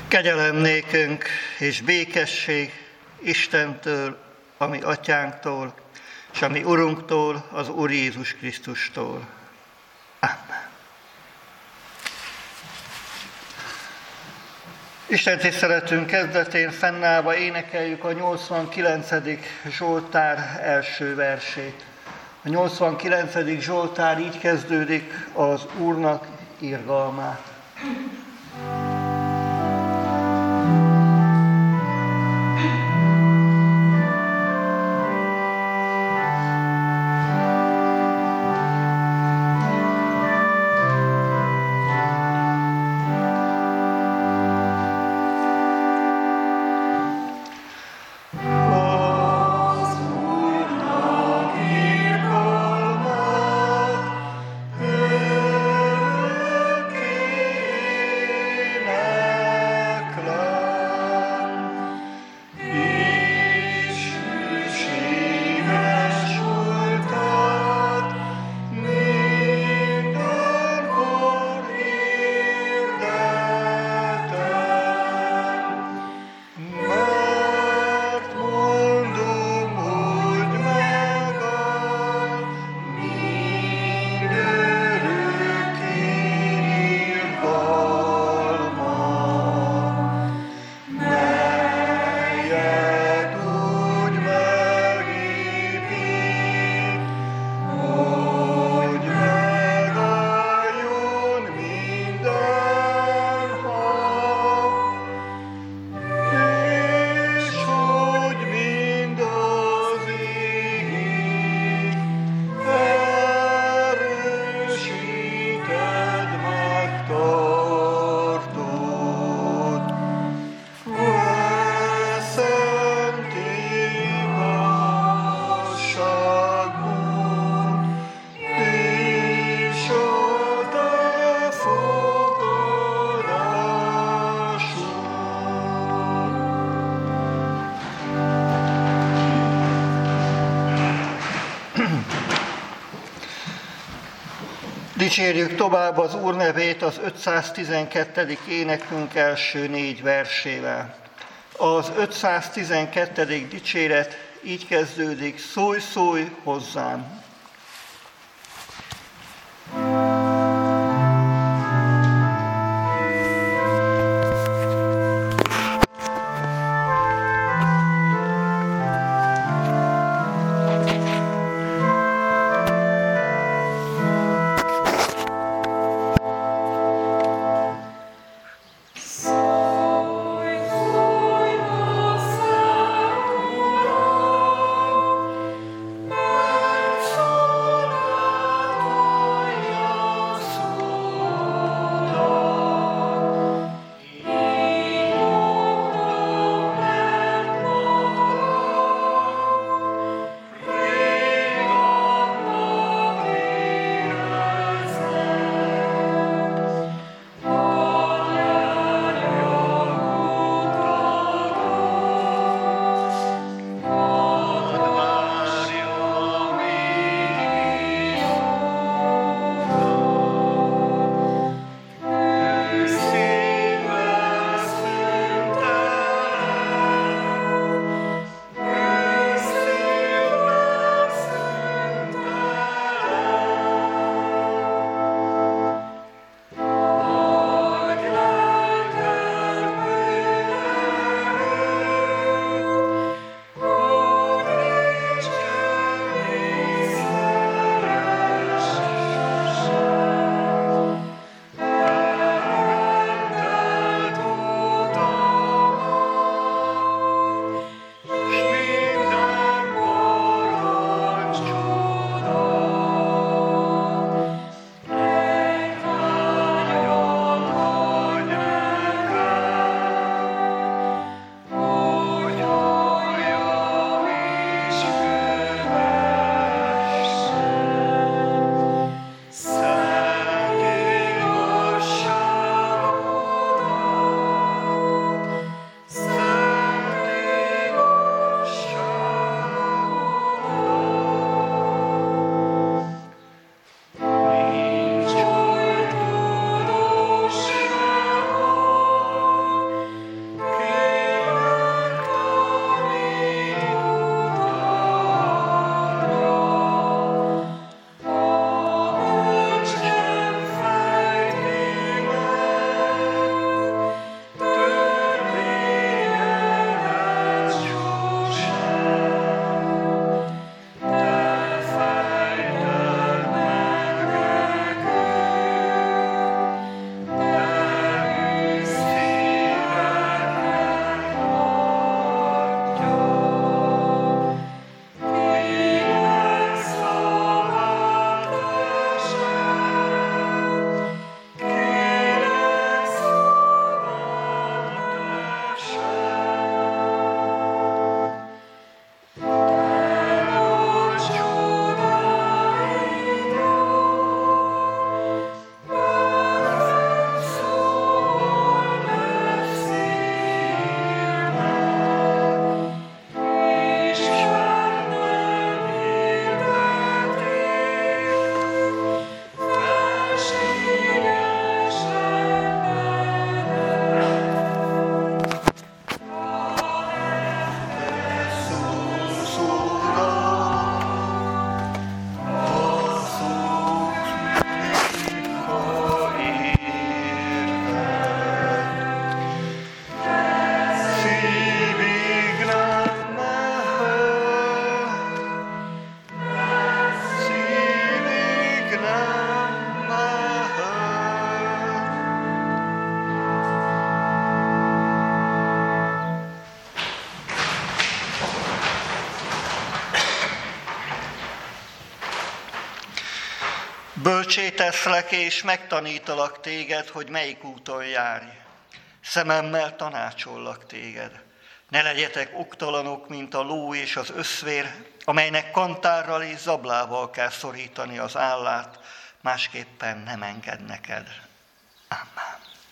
Kegyelem nékünk és békesség Istentől, a mi atyánktól, és a mi Urunktól, az Úr Jézus Krisztustól. Amen. Isten tiszteletünk kezdetén fennállva énekeljük a 89. Zsoltár első versét. A 89. Zsoltár így kezdődik: az Úrnak irgalmát. Dicsérjük tovább az Úr nevét az 512. énekünk első 4 versével. Az 512. dicséret így kezdődik: szólj, szólj hozzám! Bölcsé teszlek, és megtanítalak téged, hogy melyik úton járj. Szememmel tanácsollak téged. Ne legyetek oktalanok, mint a ló és az öszvér, amelynek kantárral és zablával kell szorítani az állát, másképpen nem enged neked. Amen.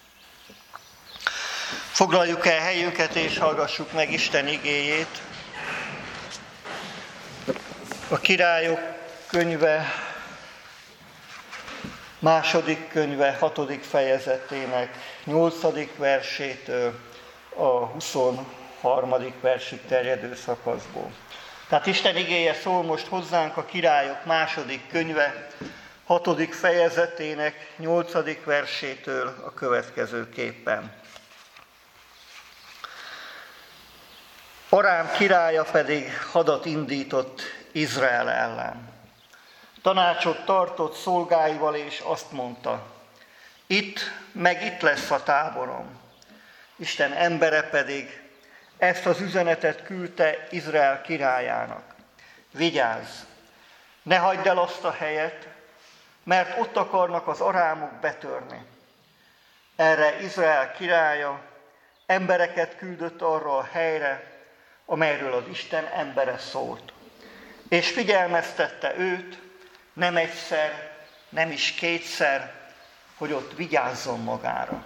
Foglaljuk el helyünket, és hallgassuk meg Isten igéjét. A Királyok könyve, második könyve, 6. fejezetének 8. versétől a 23. versig terjedő szakaszból. Tehát Isten igéje szól most hozzánk a Királyok második könyve, 6. fejezetének 8. versétől a következőképpen. Arám királya pedig hadat indított Izrael ellen. Tanácsot tartott szolgáival, és azt mondta, itt lesz a táborom. Isten embere pedig ezt az üzenetet küldte Izrael királyának. Vigyázz, ne hagyd el azt a helyet, mert ott akarnak az arámok betörni. Erre Izrael királya embereket küldött arra a helyre, amelyről az Isten embere szólt. És figyelmeztette őt, nem egyszer, nem is kétszer, hogy ott vigyázzon magára.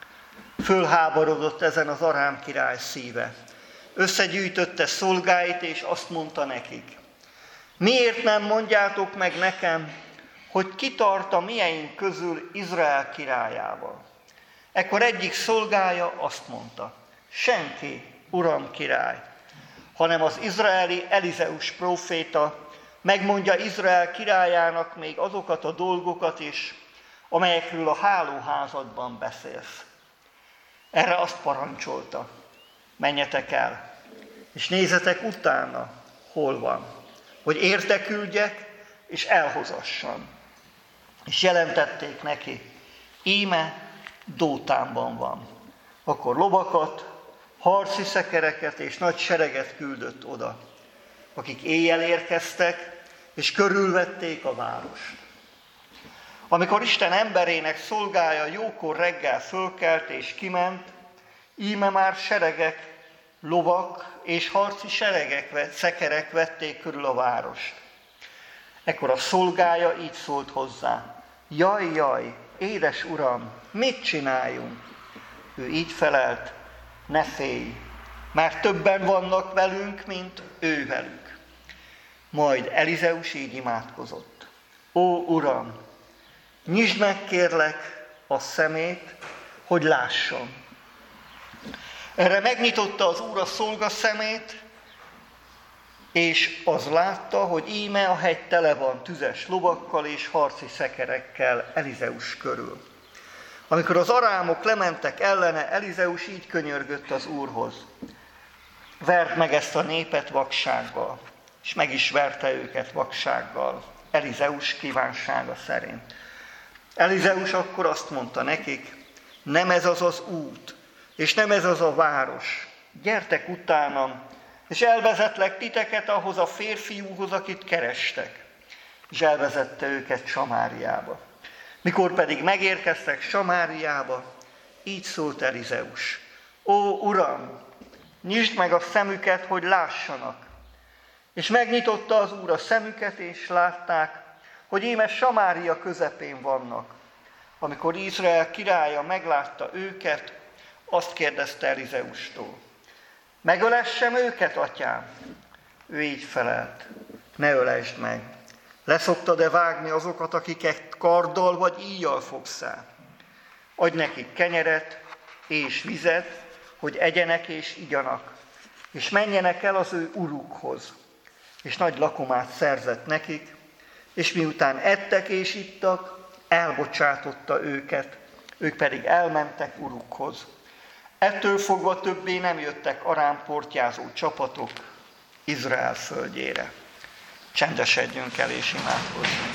Fölháborodott ezen az arám király szíve. Összegyűjtötte szolgáit, és azt mondta nekik, miért nem mondjátok meg nekem, hogy ki tart a mieink közül Izrael királyával? Ekkor egyik szolgája azt mondta, senki, uram király, hanem az izraeli Elizeus próféta megmondja Izrael királyának még azokat a dolgokat is, amelyekről a hálóházadban beszélsz. Erre azt parancsolta, menjetek el, és nézzetek utána, hol van, hogy érte küldjek, és elhozassam. És jelentették neki, íme Dótánban van. Akkor lovakat, harci szekereket és nagy sereget küldött oda, akik éjjel érkeztek, és körülvették a várost. Amikor Isten emberének szolgája jókor reggel fölkelt és kiment, íme már seregek, lovak és harci szekerek vették körül a várost. Ekkor a szolgája így szólt hozzá, jaj, édes uram, mit csináljunk? Ő így felelt, ne félj, már többen vannak velünk, mint ő velük. Majd Elizeus így imádkozott. Ó, Uram, nyisd meg kérlek a szemét, hogy lásson. Erre megnyitotta az Úr a szolga szemét, és az látta, hogy íme a hegy tele van tüzes lovakkal és harci szekerekkel Elizeus körül. Amikor az arámok lementek ellene, Elizeus így könyörgött az Úrhoz. Verd meg ezt a népet vaksággal, és meg is verte őket vaksággal, Elizeus kívánsága szerint. Elizeus akkor azt mondta nekik, nem ez az az út, és nem ez az a város. Gyertek utánam, és elvezetlek titeket ahhoz a férfiúhoz, akit kerestek. És elvezette őket Samáriába. Mikor pedig megérkeztek Samáriába, így szólt Elizeus. Ó, Uram, nyisd meg a szemüket, hogy lássanak. És megnyitotta az Úr a szemüket, és látták, hogy íme Samária közepén vannak. Amikor Izrael királya meglátta őket, azt kérdezte Elizeustól. Megölessem őket, atyám? Ő így felelt. Ne ölesd meg. Leszoktad-e vágni azokat, akiket karddal vagy íjjal fogsz el? Adj nekik kenyeret és vizet, hogy egyenek és igyanak, és menjenek el az ő urukhoz. És nagy lakomát szerzett nekik, és miután ettek és ittak, elbocsátotta őket, ők pedig elmentek urukhoz. Ettől fogva többé nem jöttek arám portyázó csapatok Izrael földjére. Csendesedjünk el és imádkozzunk.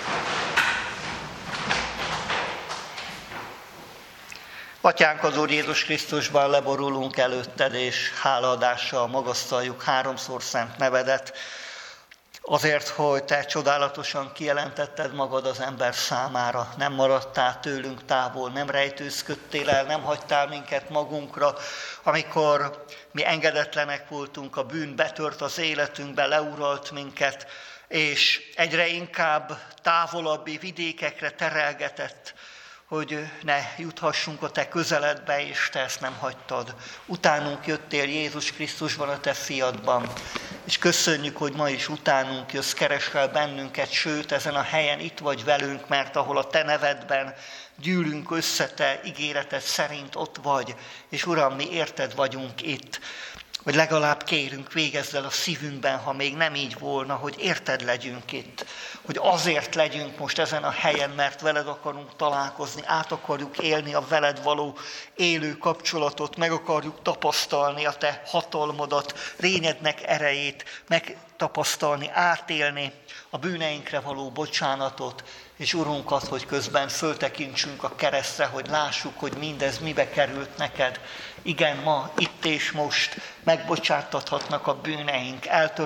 Atyánk, az Úr Jézus Krisztusban leborulunk előtted, és hálaadással magasztaljuk háromszor szent nevedet, Azért, hogy te csodálatosan kijelentetted magad az ember számára, nem maradtál tőlünk távol, nem rejtőzködtél el, nem hagytál minket magunkra, amikor mi engedetlenek voltunk, a bűn betört az életünkbe, leuralt minket, és egyre inkább távolabbi vidékekre terelgetett, hogy ne juthassunk a te közeledbe, és te ezt nem hagytad. Utánunk jöttél Jézus Krisztusban, a te fiadban, és köszönjük, hogy ma is utánunk jössz, keresel bennünket, sőt, ezen a helyen itt vagy velünk, mert ahol a te nevedben gyűlünk össze, te ígéreted szerint ott vagy, és Uram, mi érted vagyunk itt. Vagy legalább kérünk, végezd el a szívünkben, ha még nem így volna, hogy érted legyünk itt. Hogy azért legyünk most ezen a helyen, mert veled akarunk találkozni, át akarjuk élni a veled való élő kapcsolatot, meg akarjuk tapasztalni a te hatalmadat, lényednek erejét, megtapasztalni, átélni a bűneinkre való bocsánatot, és Urunkat, hogy közben föltekintsünk a keresztre, hogy lássuk, hogy mindez mibe került neked. Igen, ma, itt és most megbocsátathatnak a bűneink,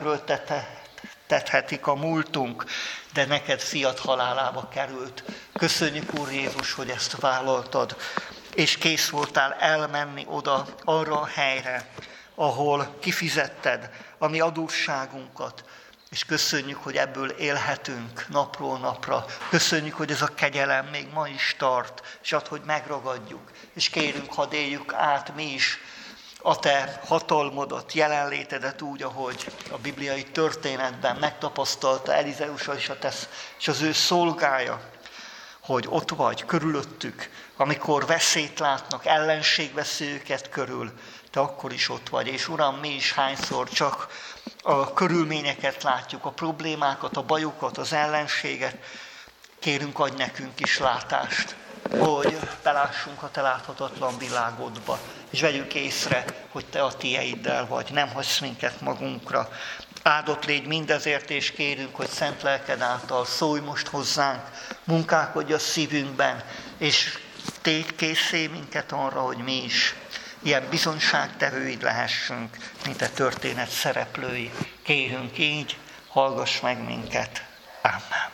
eltöröltethetik a múltunk, de neked fiad halálába került. Köszönjük, Úr Jézus, hogy ezt vállaltad, és kész voltál elmenni oda, arra a helyre, ahol kifizetted a mi adósságunkat, és köszönjük, hogy ebből élhetünk napról napra. Köszönjük, hogy ez a kegyelem még ma is tart, és ad, hogy megragadjuk. És kérünk, hadd éljük át mi is a te hatalmadat, jelenlétedet úgy, ahogy a bibliai történetben megtapasztalta Elizeus és az ő szolgája, hogy ott vagy körülöttük, amikor veszélyt látnak, ellenség veszi őket körül, te akkor is ott vagy. És Uram, mi is hányszor csak a körülményeket látjuk, a problémákat, a bajokat, az ellenséget, kérünk, adj nekünk is látást, hogy belássunk a te láthatatlan világodba, és vegyük észre, hogy te a tieiddel vagy, nem hagysz minket magunkra. Áldott légy mindezért, és kérünk, hogy szent lelked által szólj most hozzánk, munkálkodj a szívünkben, és tégy készé minket arra, hogy mi is ilyen bizonyságtevőid lehessünk, mint a történet szereplői. Kérünk így, hallgass meg minket. Amen.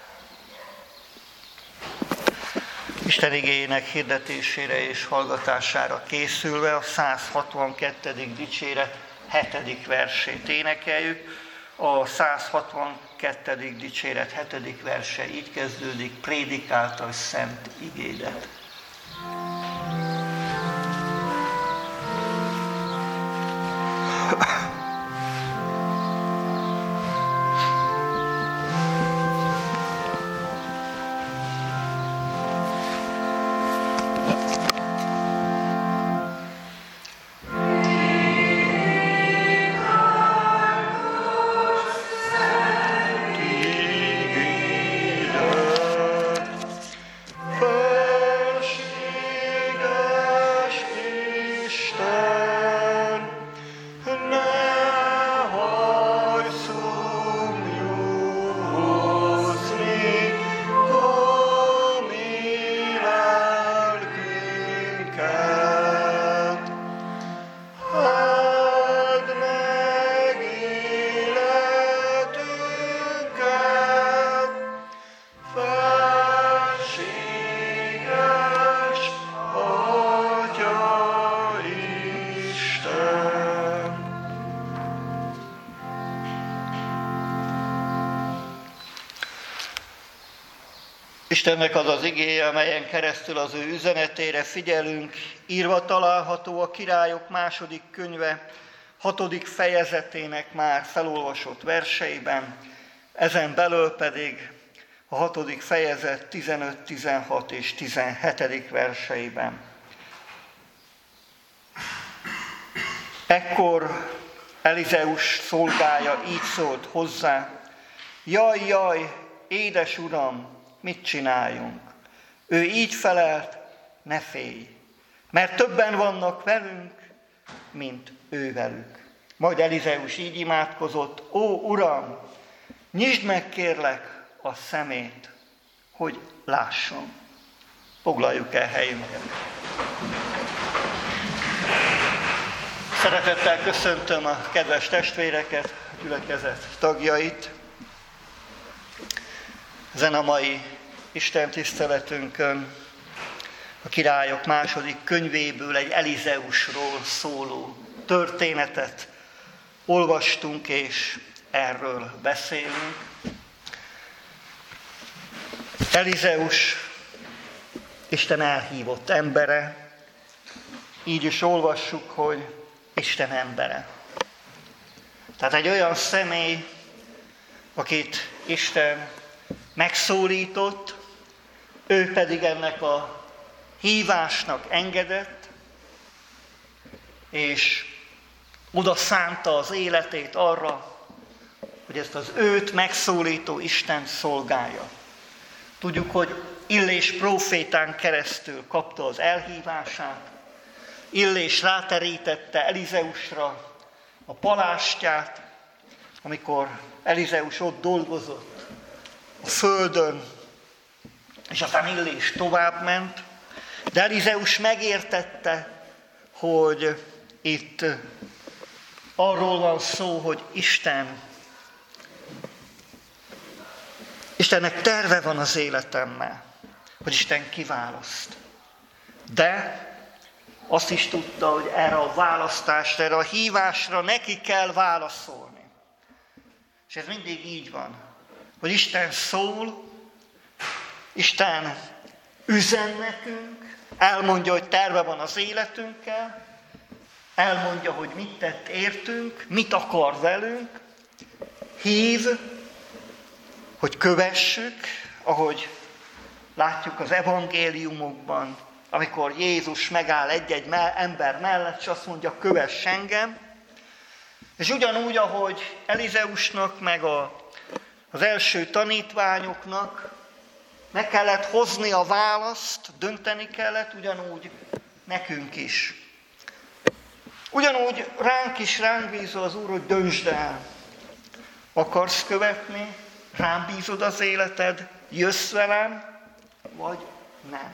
Isten igéjének hirdetésére és hallgatására készülve a 162. dicséret 7. versét énekeljük. A 162. dicséret 7. verse így kezdődik: prédikálta szent igédet. Istennek az az igéje, amelyen keresztül az ő üzenetére figyelünk, írva található a Királyok második könyve 6. fejezetének már felolvasott verseiben, ezen belül pedig a 6. fejezet 15, 16 és 17. verseiben. Ekkor Elizeus szolgája így szólt hozzá: jaj, jaj, édes uram, mit csináljunk? Ő így felelt: ne félj, mert többen vannak velünk, mint ő velük. Majd Elizeus így imádkozott: ó, Uram, nyisd meg kérlek a szemét, hogy lásson. Foglaljuk el helyünket. Szeretettel köszöntöm a kedves testvéreket, a gyülekezet tagjait. Ezen a mai Isten tiszteletünkön a Királyok második könyvéből egy Elizeusról szóló történetet olvastunk, és erről beszélünk. Elizeus Isten elhívott embere, így is olvassuk, hogy Isten embere. Tehát egy olyan személy, akit Isten megszólított, ő pedig ennek a hívásnak engedett, és oda szánta az életét arra, hogy ezt az őt megszólító Istent szolgálja. Tudjuk, hogy Illés prófétán keresztül kapta az elhívását, Illés ráterítette Elizeusra a palástját, amikor Elizeus ott dolgozott a földön, és aztán Illés továbbment, de Elizeus megértette, hogy itt arról van szó, hogy Istennek terve van az életemmel, hogy Isten kiválaszt. De azt is tudta, hogy erre a választásra, erre a hívásra neki kell válaszolni. És ez mindig így van, hogy Isten szól, Isten üzen nekünk, elmondja, hogy terve van az életünkkel, elmondja, hogy mit tett értünk, mit akar velünk, hív, hogy kövessük, ahogy látjuk az evangéliumokban, amikor Jézus megáll egy-egy ember mellett, és azt mondja, kövess engem. És ugyanúgy, ahogy Elizeusnak, meg az első tanítványoknak meg kellett hozni a választ, dönteni kellett, ugyanúgy nekünk is. Ugyanúgy ránk bízza az Úr, hogy döntsd el. Akarsz követni? Rám bízod az életed? Jössz velem? Vagy nem?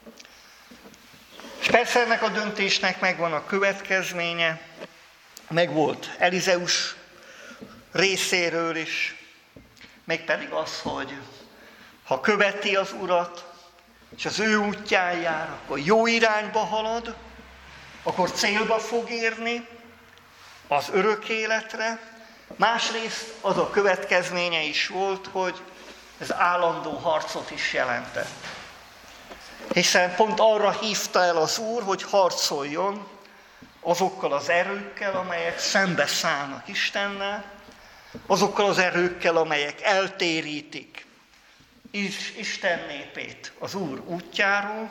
És persze ennek a döntésnek megvan a következménye, meg volt Elizeus részéről is, mégpedig az, hogy ha követi az Urat, és az ő útján jár, akkor jó irányba halad, akkor célba fog érni, az örök életre. Másrészt az a következménye is volt, hogy ez állandó harcot is jelentett. Hiszen pont arra hívta el az Úr, hogy harcoljon azokkal az erőkkel, amelyek szembeszállnak Istennel, azokkal az erőkkel, amelyek eltérítik Isten népét az Úr útjáról,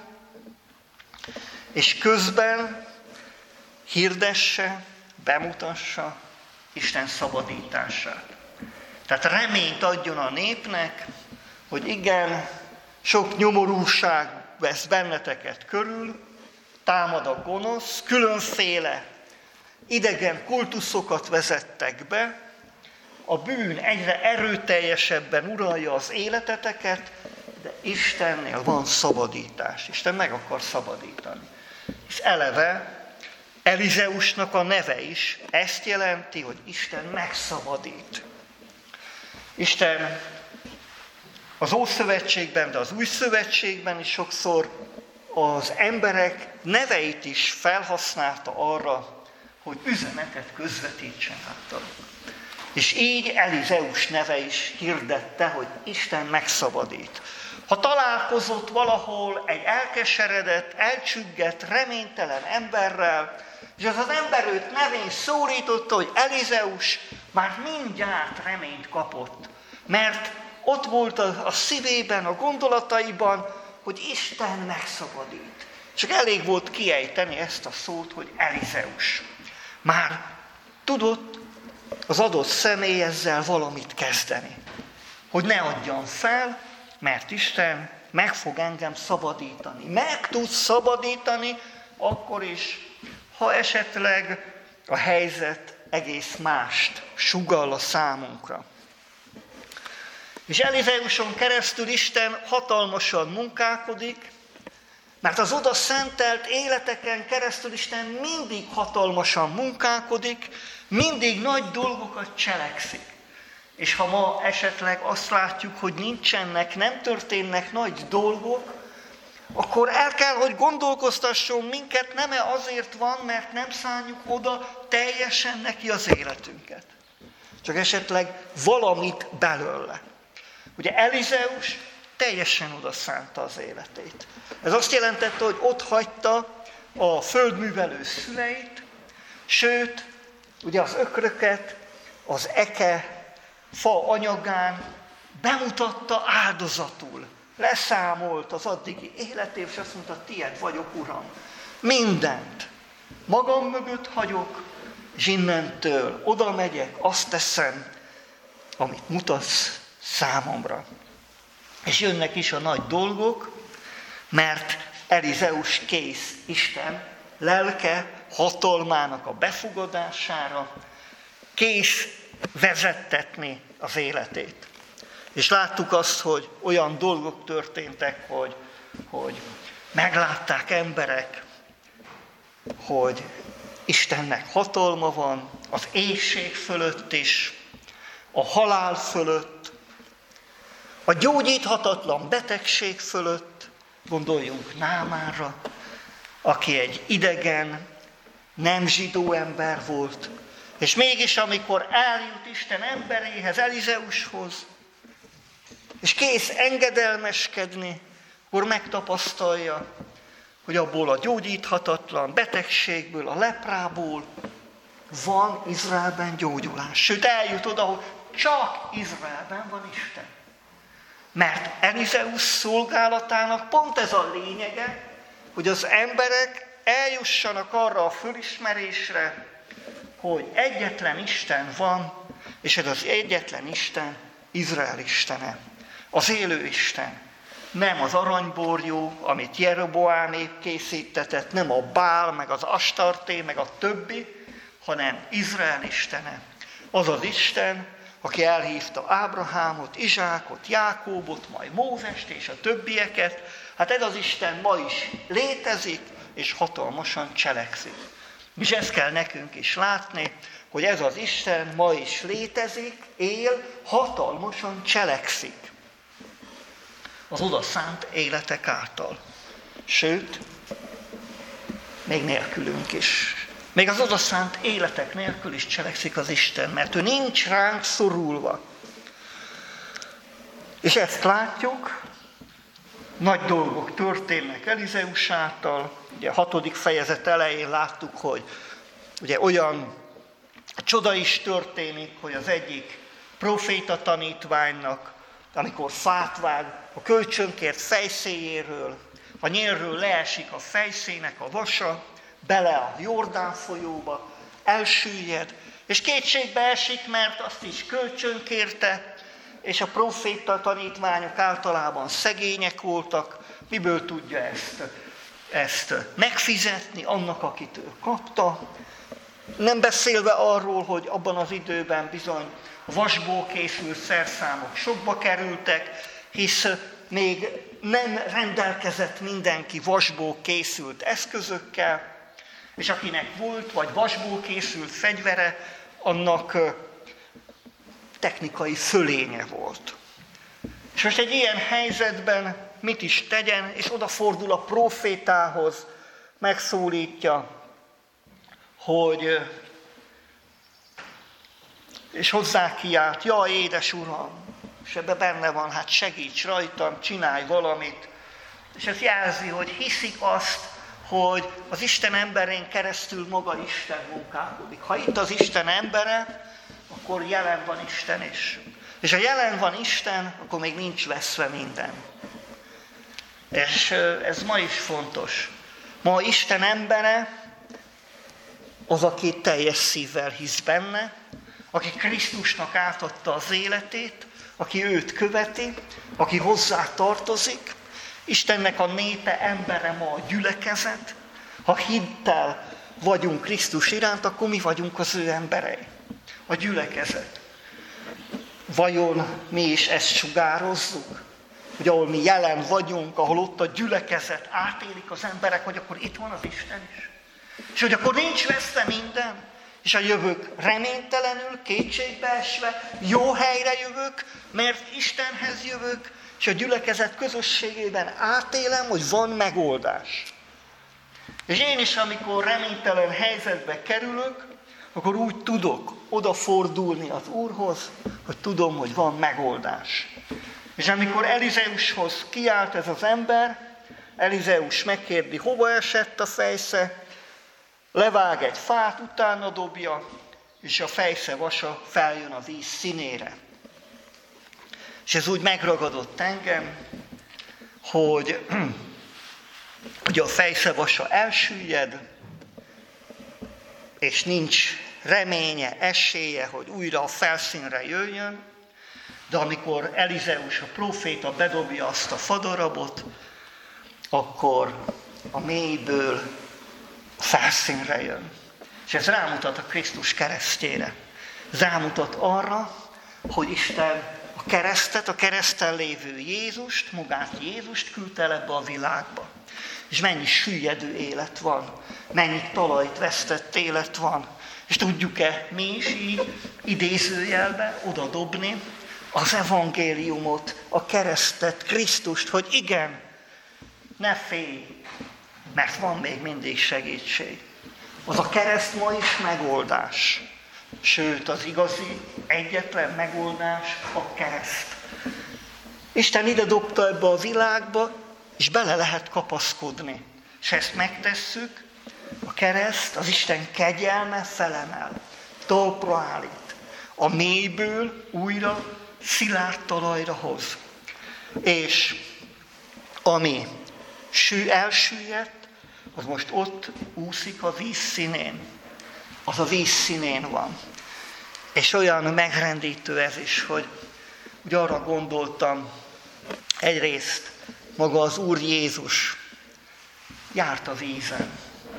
és közben hirdesse, bemutassa Isten szabadítását. Tehát reményt adjon a népnek, hogy igen, sok nyomorúság vesz benneteket körül, támad a gonosz, különféle idegen kultuszokat vezettek be, a bűn egyre erőteljesebben uralja az életeteket, de Istennél van szabadítás. Isten meg akar szabadítani. És eleve Elizeusnak a neve is ezt jelenti, hogy Isten megszabadít. Isten az Ószövetségben, de az Új Szövetségben is sokszor az emberek neveit is felhasználta arra, hogy üzenetet közvetítsen általuk. És így Elizeus neve is hirdette, hogy Isten megszabadít. Ha találkozott valahol egy elkeseredett, elcsüggett, reménytelen emberrel, és az az ember őt nevén szólította, hogy Elizeus, már mindjárt reményt kapott. Mert ott volt a szívében, a gondolataiban, hogy Isten megszabadít. Csak elég volt kiejteni ezt a szót, hogy Elizeus. Már tudott az adott személy ezzel valamit kezdeni. Hogy ne adjam fel, mert Isten meg fog engem szabadítani. Meg tud szabadítani akkor is, ha esetleg a helyzet egész mást sugall a számunkra. És Elizeuson keresztül Isten hatalmasan munkálkodik, mert az oda szentelt életeken keresztül Isten mindig hatalmasan munkálkodik, mindig nagy dolgokat cselekszik. És ha ma esetleg azt látjuk, hogy nem történnek nagy dolgok, akkor el kell, hogy gondolkoztasson minket, nem-e azért van, mert nem szánjuk oda teljesen neki az életünket. Csak esetleg valamit belőle. Ugye Elizeus teljesen oda szánta az életét. Ez azt jelentette, hogy ott hagyta a földművelő szüleit, sőt, ugye az ökröket, az eke, fa anyagán bemutatta áldozatul. Leszámolt az addigi életév, és azt mondta, tied vagyok, Uram. Mindent magam mögött hagyok, és innentől oda megyek, azt teszem, amit mutatsz számomra. És jönnek is a nagy dolgok, mert Elizeus kész Isten lelke hatalmának a befogadására, kész vezettetni az életét. És láttuk azt, hogy olyan dolgok történtek, hogy meglátták emberek, hogy Istennek hatalma van az éhség fölött is, a halál fölött, a gyógyíthatatlan betegség fölött, gondoljunk Námánra, aki egy idegen, nem zsidó ember volt, és mégis amikor eljut Isten emberéhez, Elizeushoz, és kész engedelmeskedni, akkor megtapasztalja, hogy abból a gyógyíthatatlan betegségből, a leprából van Izraelben gyógyulás. Sőt, eljut oda, hogy csak Izraelben van Isten. Mert Elizeus szolgálatának pont ez a lényege, hogy az emberek eljussanak arra a fölismerésre, hogy egyetlen Isten van, és ez az egyetlen Isten Izrael Istene. Az élő Isten. Nem az aranyborjú, amit Jeroboámék készítetett, nem a Bál, meg az Astarté, meg a többi, hanem Izrael Istene. Az az Isten, aki elhívta Ábrahámot, Izsákot, Jákóbot, majd Mózest és a többieket. Hát ez az Isten ma is létezik, és hatalmasan cselekszik. És ezt kell nekünk is látni, hogy ez az Isten ma is létezik, él, hatalmasan cselekszik. Az oda szánt életek által. Sőt, még nélkülünk is. Még az oda szánt életek nélkül is cselekszik az Isten, mert ő nincs ránk szorulva. És ezt látjuk, nagy dolgok történnek Elizeus által. Ugye a 6. fejezet elején láttuk, hogy ugye olyan csoda is történik, hogy az egyik proféta tanítványnak, amikor fát vág, a kölcsönkért fejszéjéről, a nyélről leesik a fejszének a vasa, bele a Jordán folyóba, elsüllyed, és kétségbe esik, mert azt is kölcsönkérte, és a proféta tanítványok általában szegények voltak, miből tudja ezt megfizetni annak, akit ő kapta. Nem beszélve arról, hogy abban az időben bizony vasból készült szerszámok sokba kerültek, hisz még nem rendelkezett mindenki vasból készült eszközökkel, és akinek volt, vagy vasból készült fegyvere, annak technikai fölénye volt. És most egy ilyen helyzetben mit is tegyen, és odafordul a prófétához, megszólítja, hogy, és hozzá kiált, jaj, édes Uram, és ebben benne van, hát segíts rajtam, csinálj valamit. És ez jelzi, hogy hiszik azt, hogy az Isten emberén keresztül maga Isten munkálkodik. Ha itt az Isten embere, akkor jelen van Isten is. És ha jelen van Isten, akkor még nincs veszve minden. És ez ma is fontos. Ma Isten embere az, aki teljes szívvel hisz benne, aki Krisztusnak átadta az életét, aki őt követi, aki hozzá tartozik. Istennek a népe, embere ma a gyülekezet. Ha hittel vagyunk Krisztus iránt, akkor mi vagyunk az ő emberei. A gyülekezet. Vajon mi is ezt sugározzuk? Hogy ahol mi jelen vagyunk, ahol ott a gyülekezet átélik az emberek, hogy akkor itt van az Isten is. És hogy akkor nincs veszve minden, és a jövök reménytelenül, kétségbeesve, jó helyre jövök, mert Istenhez jövök, és a gyülekezet közösségében átélem, hogy van megoldás. És én is, amikor reménytelen helyzetbe kerülök, akkor úgy tudok odafordulni az Úrhoz, hogy tudom, hogy van megoldás. És amikor Elizeushoz kiállt ez az ember, Elizeus megkérdi, hova esett a fejsze, levág egy fát, utána dobja, és a fejsze vasa feljön a víz színére. És ez úgy megragadott engem, hogy ugye a fejsze vasa elsüllyed, és nincs reménye, esélye, hogy újra a felszínre jöjjön, de amikor Elizeus, a próféta bedobja azt a fadarabot, akkor a mélyből a felszínre jön. És ez rámutat a Krisztus keresztjére. Ez rámutat arra, hogy Isten a keresztet, a kereszten lévő Jézust, magát Jézust küldte el ebbe a világba. És mennyi süllyedő élet van, mennyi talajt vesztett élet van. És tudjuk-e mi is így idézőjelbe oda dobni az evangéliumot, a keresztet, Krisztust, hogy igen, ne félj, mert van még mindig segítség. Az a kereszt ma is megoldás. Sőt, az igazi, egyetlen megoldás a kereszt. Isten ide dobta ebbe a világba, és bele lehet kapaszkodni. És ezt megtesszük, a kereszt, az Isten kegyelme felemel, talpra állít. A mélyből újra szilárd talajra hoz. És ami elsüllyedt, az most ott úszik a víz színén. Az a víz színén van. És olyan megrendítő ez is, hogy arra gondoltam, egyrészt maga az Úr Jézus járt a vízen.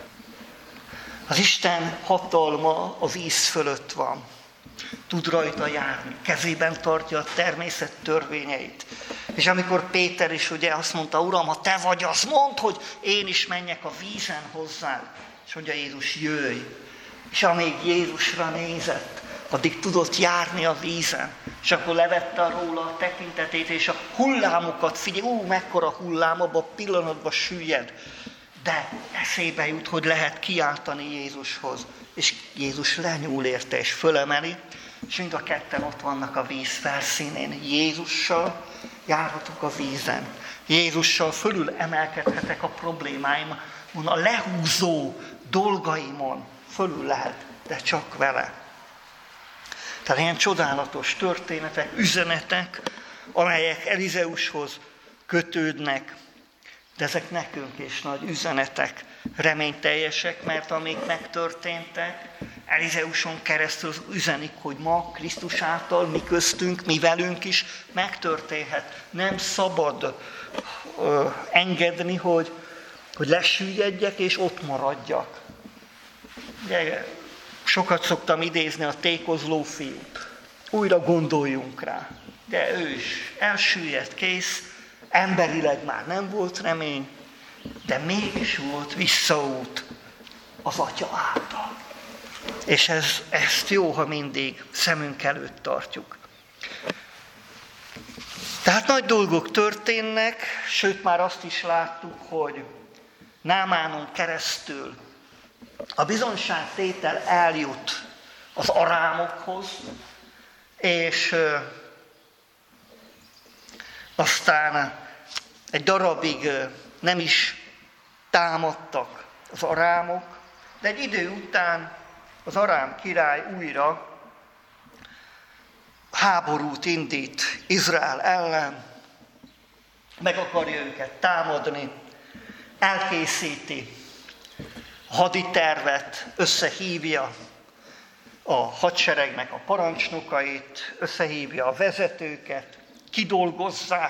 Az Isten hatalma a víz fölött van. Tud rajta járni, kezében tartja a természet törvényeit. És amikor Péter is ugye azt mondta, Uram, ha te vagy, azt mondd, hogy én is menjek a vízen hozzád. És mondja Jézus, jöjj. És amíg Jézusra nézett, addig tudott járni a vízen. És akkor levette róla a tekintetét, és a hullámokat figyelj, mekkora hullám, abban a pillanatban süllyed. De eszébe jut, hogy lehet kiáltani Jézushoz. És Jézus lenyúl érte, és fölemeli, és mind a ketten ott vannak a víz felszínén. Jézussal járhatok a vízen. Jézussal fölül emelkedhetek a problémáimon, a lehúzó dolgaimon fölül lehet, de csak vele. Tehát ilyen csodálatos történetek, üzenetek, amelyek Elizeushoz kötődnek, de ezek nekünk is nagy üzenetek, reményteljesek, mert amik megtörténtek, Elizeuson keresztül üzenik, hogy ma Krisztus által mi köztünk, mi velünk is megtörténhet. Nem szabad engedni, hogy lesüllyedjek és ott maradjak. Ugye, sokat szoktam idézni a tékozló fiút. Újra gondoljunk rá. De ő is elsüllyedt, kész. Emberileg már nem volt remény, de mégis volt visszaút az Atya által. És ezt jó, ha mindig szemünk előtt tartjuk. Tehát nagy dolgok történnek, sőt már azt is láttuk, hogy Námánon keresztül a bizonyságtétel eljut az arámokhoz, és aztán egy darabig nem is támadtak az arámok, de egy idő után az arám király újra háborút indít Izrael ellen, meg akarja őket támadni, elkészíti a haditervet, összehívja a hadseregnek a parancsnokait, összehívja a vezetőket, kidolgozzák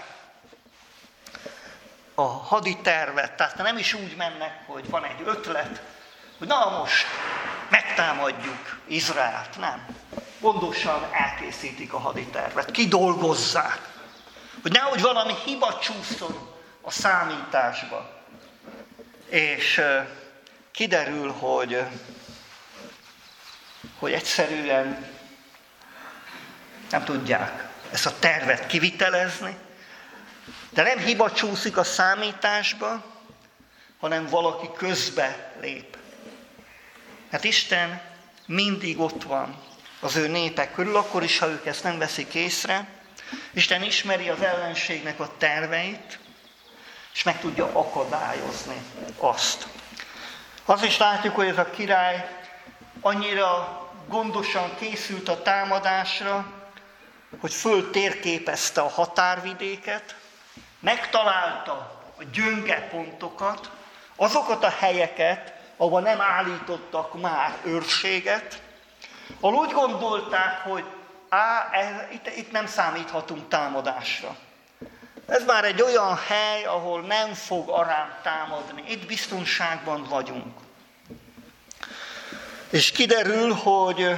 a haditervet, tehát nem is úgy mennek, hogy van egy ötlet, hogy na most megtámadjuk Izraelt, nem. Gondosan elkészítik a haditervet, kidolgozzák, hogy nehogy valami hiba csúszson a számításba. És kiderül, hogy hogy egyszerűen nem tudják ezt a tervet kivitelezni, de nem hiba csúszik a számításba, hanem valaki közbe lép. Hát Isten mindig ott van az ő népek körül, akkor is, ha ők ezt nem veszik észre. Isten ismeri az ellenségnek a terveit, és meg tudja akadályozni azt. Azt is látjuk, hogy ez a király annyira gondosan készült a támadásra, hogy föltérképezte a határvidéket, megtalálta a gyönge pontokat, azokat a helyeket, ahol nem állítottak már őrséget, ahol úgy gondolták, hogy itt nem számíthatunk támadásra. Ez már egy olyan hely, ahol nem fog Arám támadni. Itt biztonságban vagyunk. És kiderül, hogy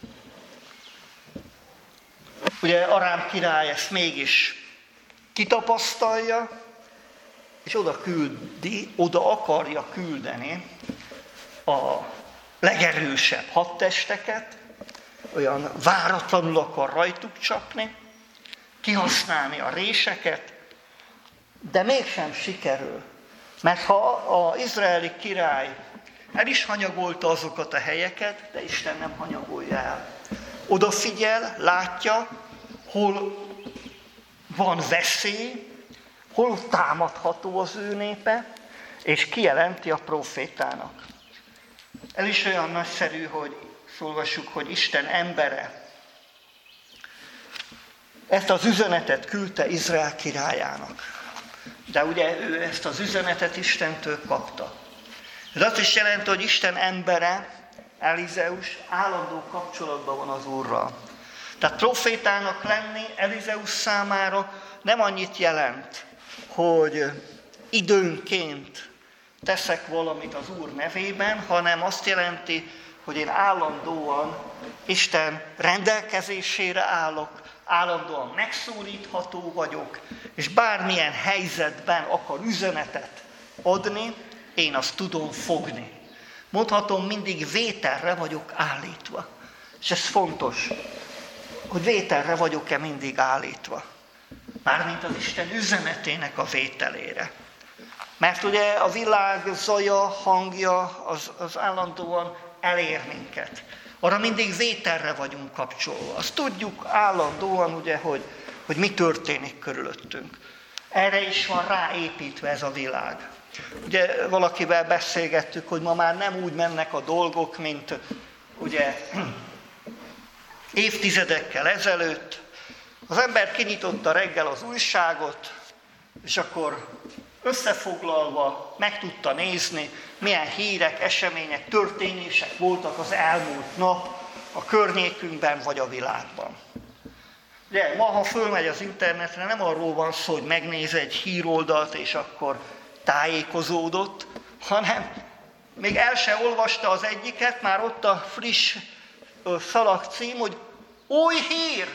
ugye Arám király ezt mégis kitapasztalja, és oda akarja küldeni a legerősebb hadtesteket, olyan váratlanul akar rajtuk csapni, kihasználni a réseket, de mégsem sikerül. Mert ha az izraeli király el is hanyagolta azokat a helyeket, de Isten nem hanyagolja el. Odafigyel, látja, hol van veszély, hol támadható az ő népe, és kijelenti a profétának. Ez is olyan nagyszerű, hogy olvassuk, hogy Isten embere ezt az üzenetet küldte Izrael királyának. De ugye ő ezt az üzenetet Istentől kapta. Ez azt is jelenti, hogy Isten embere, Elizeus állandó kapcsolatban van az Úrral. Tehát profétának lenni Elizeus számára nem annyit jelent, hogy időnként teszek valamit az Úr nevében, hanem azt jelenti, hogy én állandóan Isten rendelkezésére állok, állandóan megszólítható vagyok, és bármilyen helyzetben akar üzenetet adni, én azt tudom fogni. Mondhatom, mindig vételre vagyok állítva. És ez fontos, hogy vételre vagyok-e mindig állítva. Mármint az Isten üzenetének a vételére. Mert ugye a világ zaja, hangja az állandóan elér minket. Arra mindig vételre vagyunk kapcsolva. Azt tudjuk állandóan, ugye, hogy mi történik körülöttünk. Erre is van ráépítve ez a világ. Ugye valakivel beszélgettük, hogy ma már nem úgy mennek a dolgok, mint ugye évtizedekkel ezelőtt. Az ember kinyitotta reggel az újságot, és akkor összefoglalva meg tudta nézni, milyen hírek, események, történések voltak az elmúlt nap a környékünkben vagy a világban. De ma, ha fölmegy az internetre, nem arról van szó, hogy megnéz egy híroldalt, és akkor tájékozódott, hanem még el se olvasta az egyiket, már ott a friss szalagcím, hogy új hír!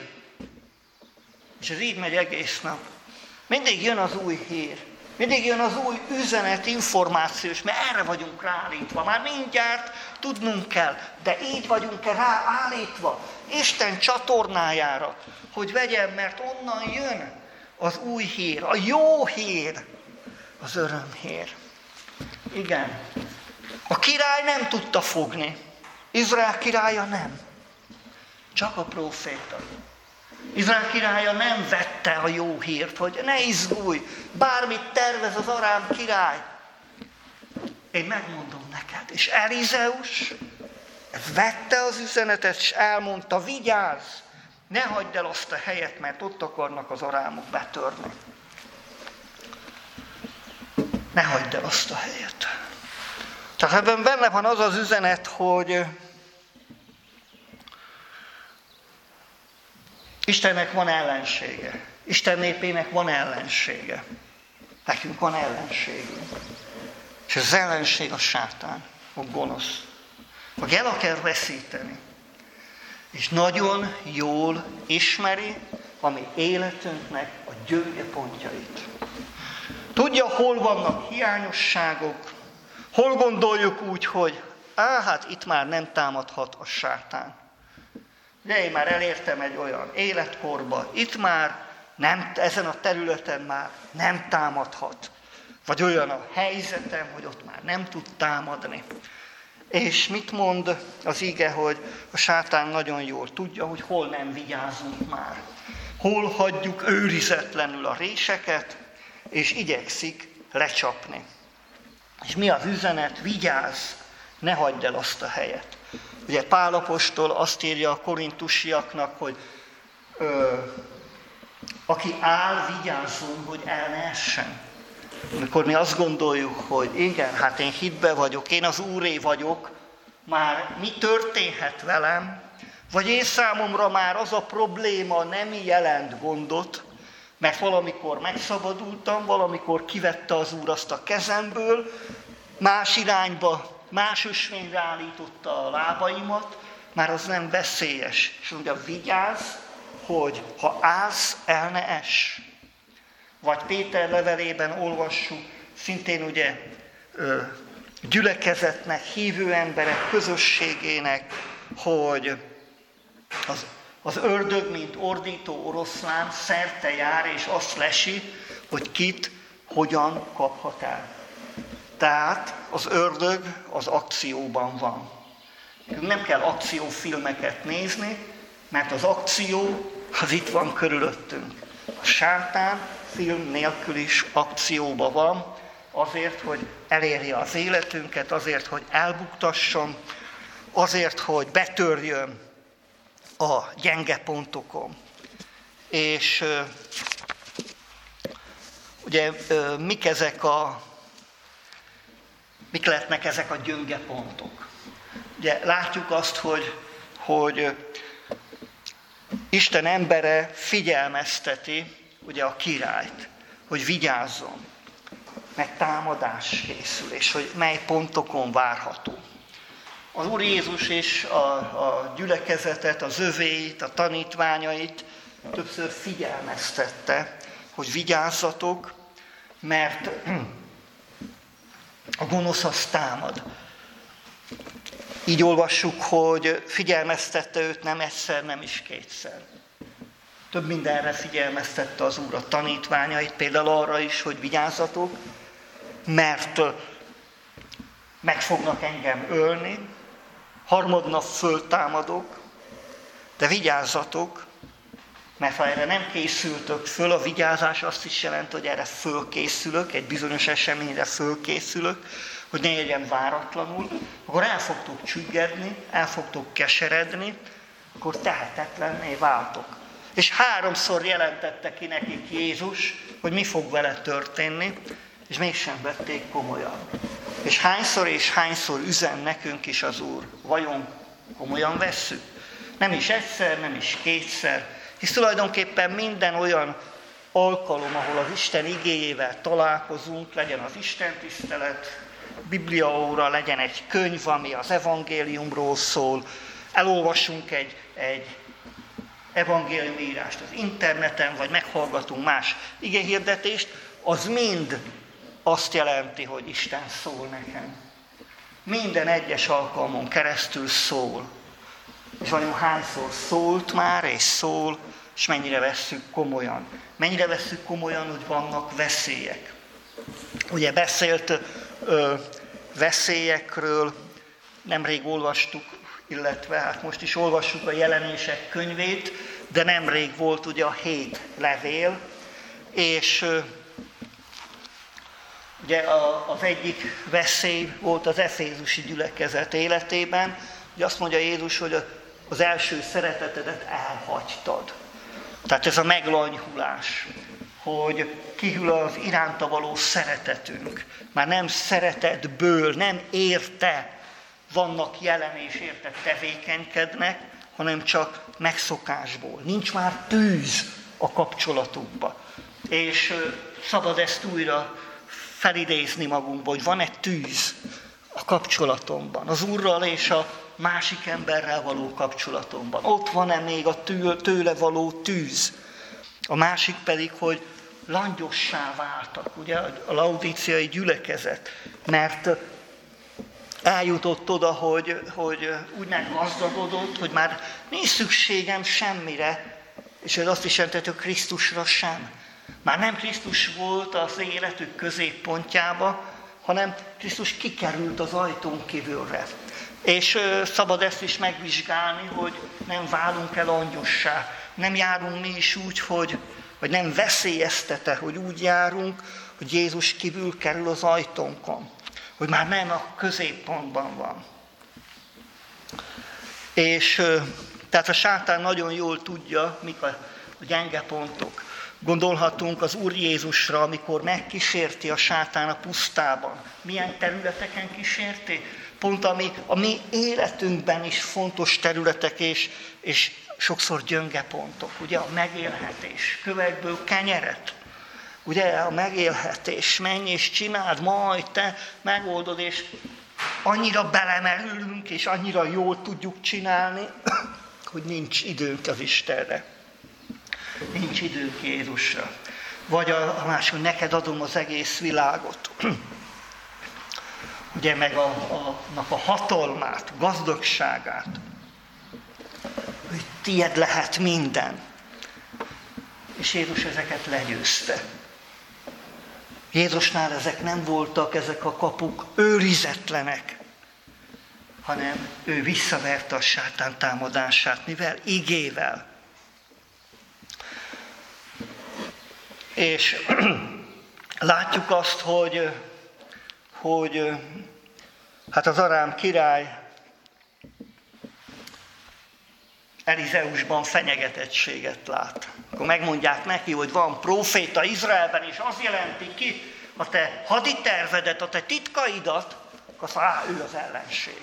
És ez így megy egész nap. Mindig jön az új hír. Mindig jön az új üzenet, információs, mert erre vagyunk ráállítva. Már mindjárt tudnunk kell, de így vagyunk ráállítva Isten csatornájára, hogy vegyem, mert onnan jön az új hír, a jó hír, az örömhír. Igen. A király nem tudta fogni. Izrael királya nem. Csak a próféta. Izrael királya nem vette a jó hírt, hogy ne izgulj, bármit tervez az arám király. Én megmondom neked. És Elizeus vette az üzenetet, és elmondta, vigyázz, ne hagyd el azt a helyet, mert ott akarnak az arámok betörni. Ne hagyd el azt a helyet. Tehát ebben benne van az az üzenet, hogy Istennek van ellensége. Isten népének van ellensége. Nekünk van ellenségünk. És az ellenség a sátán, a gonosz, aki el akar veszíteni. És nagyon jól ismeri a mi életünknek a gyönge pontjait. Tudja, hol vannak hiányosságok, hol gondoljuk úgy, hogy hát itt már nem támadhat a sátán. De én már elértem egy olyan életkorba, itt már nem, ezen a területen már nem támadhat. Vagy olyan a helyzetem, hogy ott már nem tud támadni. És mit mond az ige, hogy a sátán nagyon jól tudja, hogy hol nem vigyázunk már. Hol hagyjuk őrizetlenül a réseket, és igyekszik lecsapni. És mi az üzenet? Vigyázz, ne hagyd el azt a helyet. Ugye Pál apostol azt írja a korintusiaknak, hogy aki áll, vigyázzon, hogy el ne essen. Amikor mi azt gondoljuk, hogy igen, hát én hitbe vagyok, én az Úré vagyok, már mi történhet velem, vagy én számomra már az a probléma nem jelent gondot, mert valamikor megszabadultam, valamikor kivette az Úr azt a kezemből, más irányba, más ösvényre állította a lábaimat, már az nem veszélyes. És mondja, vigyázz, hogy ha állsz, el ne ess. Vagy Péter levelében olvassuk, szintén ugye gyülekezetnek, hívő emberek közösségének, hogy az ördög, mint ordító oroszlán szerte jár, és azt lesi, hogy kit, hogyan kaphat el. Tehát az ördög az akcióban van. Nem kell akciófilmeket nézni, mert az akció az itt van körülöttünk. A sátán film nélkül is akcióban van, azért, hogy elérje az életünket, azért, hogy elbuktasson, azért, hogy betörjön a gyenge pontokon. És ugye mik lehetnek ezek a gyönge pontok? Ugye látjuk azt, hogy Isten embere figyelmezteti ugye a királyt, hogy vigyázzon, meg támadás készül, és hogy mely pontokon várható. Az Úr Jézus és a gyülekezetet, az övéit, a tanítványait többször figyelmeztette, hogy vigyázzatok, mert a gonosz az támad. Így olvassuk, hogy figyelmeztette őt nem egyszer, nem is kétszer. Több mindenre figyelmeztette az Úr a tanítványait, például arra is, hogy vigyázzatok, mert meg fognak engem ölni, harmadnap föltámadok, de vigyázzatok, mert ha erre nem készültök föl, a vigyázás azt is jelenti, hogy erre fölkészülök, egy bizonyos eseményre fölkészülök, hogy ne legyen váratlanul, akkor el fogtok csüggedni, el fogtok keseredni, akkor tehetetlenné váltok. És 3-szor jelentette ki nekik Jézus, hogy mi fog vele történni, és mégsem vették komolyan. És hányszor üzen nekünk is az Úr, vajon komolyan vesszük? Nem is egyszer, nem is kétszer, hisz tulajdonképpen minden olyan alkalom, ahol az Isten igéjével találkozunk, legyen az istentisztelet, bibliaóra, legyen egy könyv, ami az evangéliumról szól, elolvasunk egy evangéliumírást az interneten, vagy meghallgatunk más igehirdetést, az mind azt jelenti, hogy Isten szól nekem. Minden egyes alkalmon keresztül szól. És vajon hányszor szólt már, és szól, és mennyire vesszük komolyan. Mennyire vesszük komolyan, hogy vannak veszélyek. Ugye beszélt veszélyekről, nemrég olvastuk, illetve hát most is olvassuk a Jelenések könyvét, de nemrég volt ugye a 7 levél, és ugye az egyik veszély volt az efézusi gyülekezet életében, ugye azt mondja Jézus, hogy az első szeretetedet elhagytad. Tehát ez a meglanyhulás, hogy kihűl az iránta való szeretetünk. Már nem szeretetből, nem érte vannak jelen és érte tevékenykednek, hanem csak megszokásból. Nincs már tűz a kapcsolatukba. És szabad ezt újra felidézni magunkba, hogy van egy tűz a kapcsolatomban, az Úrral és a másik emberrel való kapcsolatomban. Ott van-e még a tőle való tűz? A másik pedig, hogy langyossá váltak, ugye, a laudíciai gyülekezet, mert eljutott oda, hogy úgy meggazdagodott, hogy már nincs szükségem semmire, és ez azt is jelenti, hogy Krisztusra sem. Már nem Krisztus volt az életük középpontjába, hanem Krisztus kikerült az ajtón kívülre. És szabad ezt is megvizsgálni, hogy nem válunk el angyossá, nem járunk mi is úgy, vagy nem veszélyeztete, hogy úgy járunk, hogy Jézus kívül kerül az ajtónkon, hogy már nem a középpontban van. És tehát a sátán nagyon jól tudja, mik a gyenge pontok. Gondolhatunk az Úr Jézusra, amikor megkísérti a sátán a pusztában. Milyen területeken kísérti? Pont a mi életünkben is fontos területek és sokszor gyönge pontok. Ugye a megélhetés, kövekből kenyeret. Ugye a megélhetés, menj és csináld, majd te megoldod, és annyira belemerülünk, és annyira jól tudjuk csinálni, hogy nincs időnk az Istenre. Nincs időnk Jézusra. Vagy a másik, hogy neked adom az egész világot. Ugye meg annak a hatalmát, gazdagságát. Hogy tied lehet minden. És Jézus ezeket legyőzte. Jézusnál ezek nem voltak, ezek a kapuk őrizetlenek, hanem ő visszaverte a sátán támadását, mivel igével. És látjuk azt, hogy hát az Arám király Elizeusban fenyegetettséget lát. Akkor megmondják neki, hogy van próféta Izraelben, és az jelenti ki a te haditervedet, a te titkaidat, akkor azt ő az ellenség.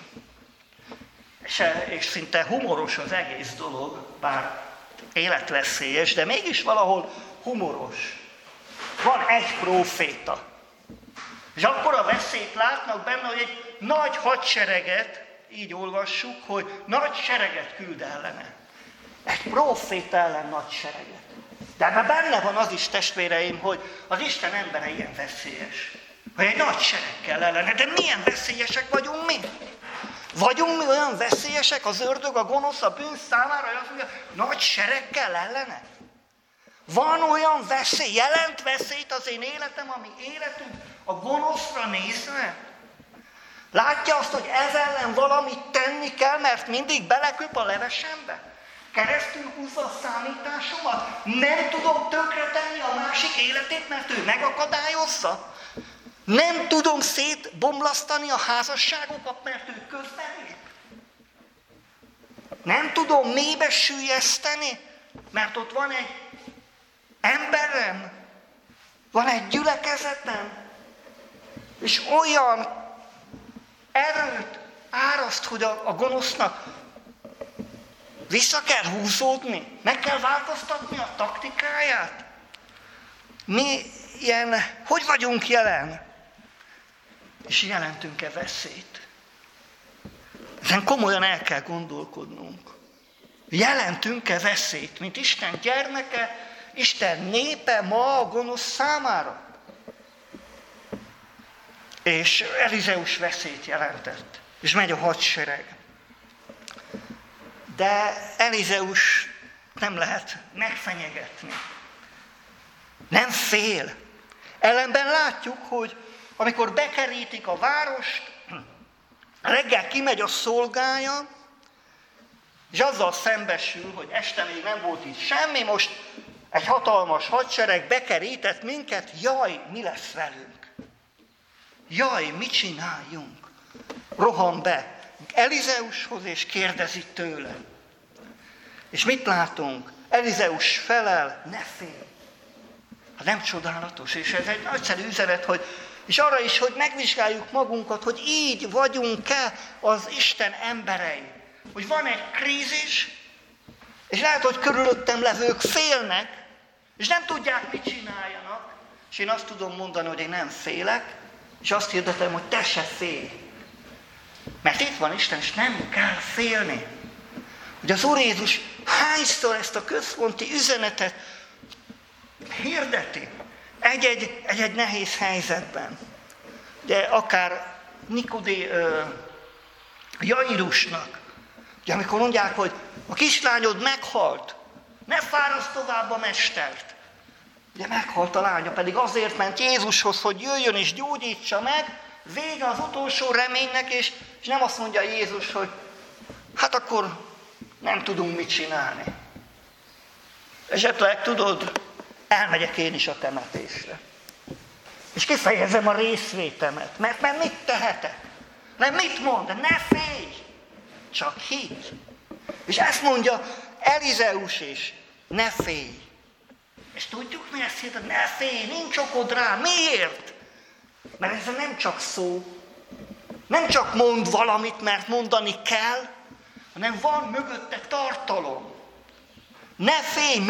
És szinte humoros az egész dolog, bár életveszélyes, de mégis valahol humoros. Van egy próféta. És akkor a veszélyt látnak benne, hogy egy nagy hadsereget, így olvassuk, hogy nagy sereget küld ellene. Egy próféta ellen nagy sereget. De ebben benne van az is, testvéreim, hogy az Isten embere ilyen veszélyes. Hogy egy nagy sereg kell ellene. De milyen veszélyesek vagyunk mi? Vagyunk mi olyan veszélyesek, az ördög, a gonosz, a bűn számára, hogy azt mondja, nagy sereg kell ellene? Van olyan veszély, jelent veszélyt az én életem, ami életünk a gonoszra nézve? Látja azt, hogy ez ellen valamit tenni kell, mert mindig beleköp a levesembe? Keresztül húzza a számításomat? Nem tudom tönkretenni a másik életét, mert ő megakadályozza? Nem tudom szétbomlasztani a házasságokat, mert ő közbelép? Nem tudom mélybe süllyeszteni, mert ott van egy emberem, van egy gyülekezetem, és olyan erőt áraszt, hogy a gonosznak vissza kell húzódni, meg kell változtatni a taktikáját. Mi hogy vagyunk jelen? És jelentünk-e veszélyt? Ezen komolyan el kell gondolkodnunk. Jelentünk-e veszélyt, mint Isten gyermeke, Isten népe ma a gonosz számára? És Elizeus veszélyt jelentett, és megy a hadsereg. De Elizeus nem lehet megfenyegetni. Nem fél. Ellenben látjuk, hogy amikor bekerítik a várost, reggel kimegy a szolgája, és azzal szembesül, hogy este még nem volt itt semmi, most egy hatalmas hadsereg bekerített minket, jaj, mi lesz velünk? Jaj, mit csináljunk? Rohan be Elizeushoz, és kérdezi tőle. És mit látunk? Elizeus felel, ne félj. Hát nem csodálatos, és ez egy nagyszerű üzenet, és arra is, hogy megvizsgáljuk magunkat, hogy így vagyunk-e az Isten emberei. Hogy van egy krízis, és lehet, hogy körülöttem levők félnek, és nem tudják, mit csináljanak. És én azt tudom mondani, hogy én nem félek, és azt hirdetem, hogy te se félj. Mert itt van Isten, és nem kell félni. Hogy az Úr Jézus hányszor ezt a központi üzenetet hirdeti egy nehéz helyzetben. De akár Jairusnak. Ugye amikor mondják, hogy a kislányod meghalt, ne fárasd tovább a mestert. Ugye meghalt a lánya, pedig azért ment Jézushoz, hogy jöjjön és gyógyítsa meg, vége az utolsó reménynek, és nem azt mondja Jézus, hogy hát akkor nem tudunk mit csinálni. Esetleg tudod, elmegyek én is a temetésre. És kifejezem a részvétemet, mert mit tehetek? Mert mit mond? Ne félj! Csak hidd. És ezt mondja Elizeus is, ne félj. És tudjuk mi ezt hirdetni? Ne félj, nincs okod rá. Miért? Mert ez nem csak szó, nem csak mond valamit, mert mondani kell, hanem van mögötte tartalom. Ne félj,